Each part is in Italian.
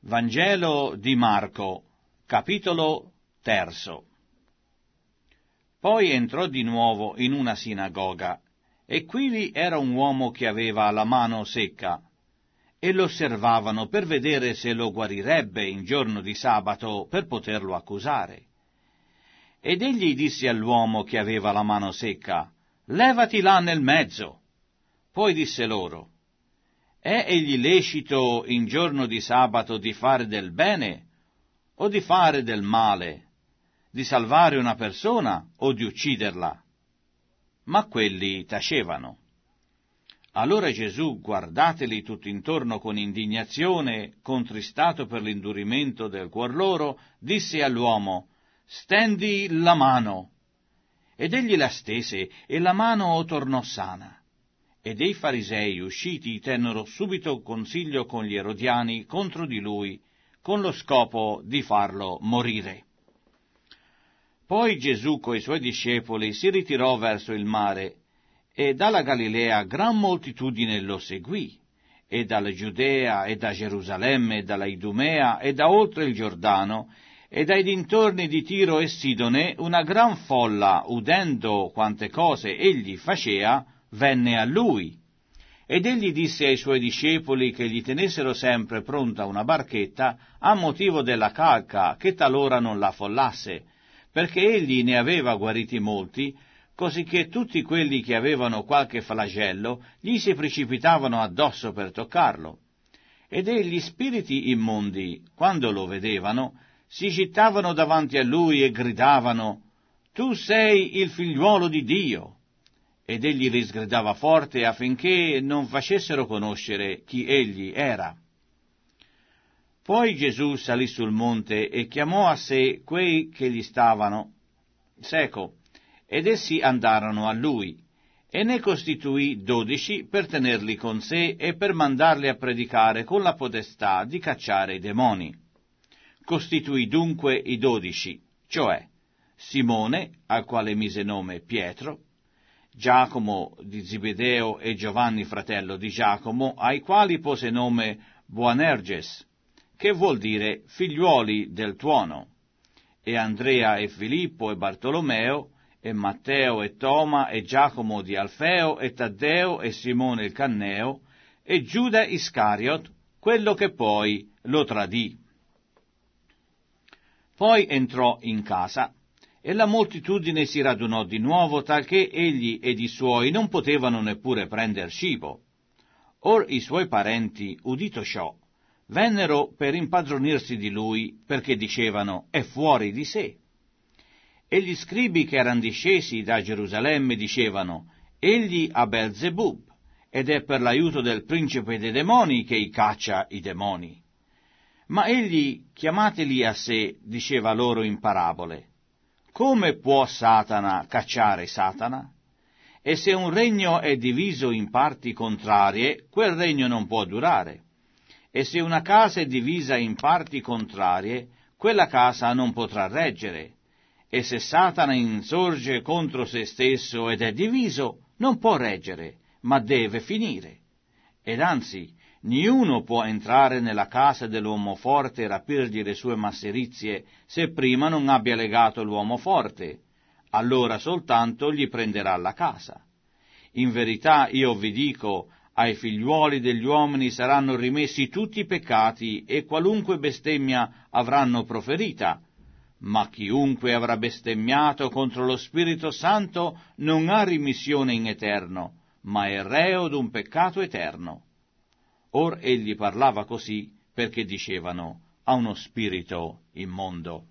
Vangelo di Marco, capitolo 3. Poi entrò di nuovo in una sinagoga, e quivi era un uomo che aveva la mano secca, e lo osservavano per vedere se lo guarirebbe in giorno di sabato per poterlo accusare. Ed egli disse all'uomo che aveva la mano secca: «Levati là nel mezzo». Poi disse loro: «È egli lecito in giorno di sabato di fare del bene o di fare del male, di salvare una persona o di ucciderla?» Ma quelli tacevano. Allora Gesù, guardateli tutto intorno con indignazione, contristato per l'indurimento del cuor loro, disse all'uomo: «Stendi la mano». Ed egli la stese, e la mano tornò sana. E dei farisei usciti tennero subito consiglio con gli erodiani contro di lui, con lo scopo di farlo morire. Poi Gesù coi suoi discepoli si ritirò verso il mare, e dalla Galilea gran moltitudine lo seguì, e dalla Giudea, e da Gerusalemme, e dalla Idumea, e da oltre il Giordano, e dai dintorni di Tiro e Sidone una gran folla, udendo quante cose egli facea, venne a lui. Ed egli disse ai suoi discepoli che gli tenessero sempre pronta una barchetta a motivo della calca, che talora non la affollasse, perché egli ne aveva guariti molti, cosicché tutti quelli che avevano qualche flagello gli si precipitavano addosso per toccarlo. Ed gli spiriti immondi, quando lo vedevano, si gittavano davanti a lui e gridavano: «Tu sei il figliuolo di Dio!» Ed egli li sgridava forte affinché non facessero conoscere chi egli era. Poi Gesù salì sul monte e chiamò a sé quei che gli stavano seco, ed essi andarono a lui, e ne costituì 12 per tenerli con sé e per mandarli a predicare con la potestà di cacciare i demoni. Costituì dunque i 12, cioè Simone, al quale mise nome Pietro, Giacomo di Zebedeo e Giovanni fratello di Giacomo, ai quali pose nome Boanerges, che vuol dire figliuoli del tuono, e Andrea e Filippo e Bartolomeo, e Matteo e Toma e Giacomo di Alfeo e Taddeo e Simone il Canneo, e Giuda Iscariot, quello che poi lo tradì. Poi entrò in casa, e la moltitudine si radunò di nuovo, talché egli ed i suoi non potevano neppure prender cibo. Or i suoi parenti, udito ciò, vennero per impadronirsi di lui, perché dicevano: «È fuori di sé». E gli scribi che eran discesi da Gerusalemme dicevano: «Egli ha Belzebub, ed è per l'aiuto del principe dei demoni che caccia i demoni». Ma egli, chiamateli a sé, diceva loro in parabole: «Come può Satana cacciare Satana? E se un regno è diviso in parti contrarie, quel regno non può durare. E se una casa è divisa in parti contrarie, quella casa non potrà reggere. E se Satana insorge contro se stesso ed è diviso, non può reggere, ma deve finire. Ed anzi, niuno può entrare nella casa dell'uomo forte e rapirgli le sue masserizie, se prima non abbia legato l'uomo forte. Allora soltanto gli prenderà la casa. In verità io vi dico, ai figliuoli degli uomini saranno rimessi tutti i peccati e qualunque bestemmia avranno proferita, ma chiunque avrà bestemmiato contro lo Spirito Santo non ha rimissione in eterno, ma è reo d'un peccato eterno. Or egli parlava così perché dicevano: «Ha uno spirito immondo».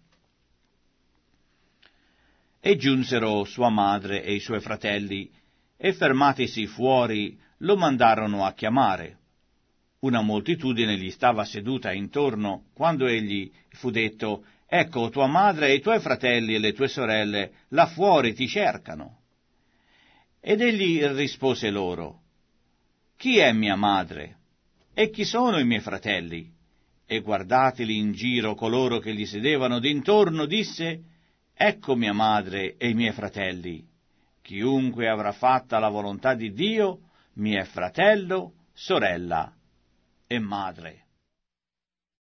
E giunsero sua madre e i suoi fratelli, e fermatisi fuori lo mandarono a chiamare. Una moltitudine gli stava seduta intorno, quando egli fu detto: «Ecco, tua madre e i tuoi fratelli e le tue sorelle là fuori ti cercano». Ed egli rispose loro: «Chi è mia madre? E chi sono i miei fratelli?» E guardateli in giro coloro che gli sedevano d'intorno, disse: «Ecco mia madre e i miei fratelli. Chiunque avrà fatta la volontà di Dio, mi è fratello, sorella e madre».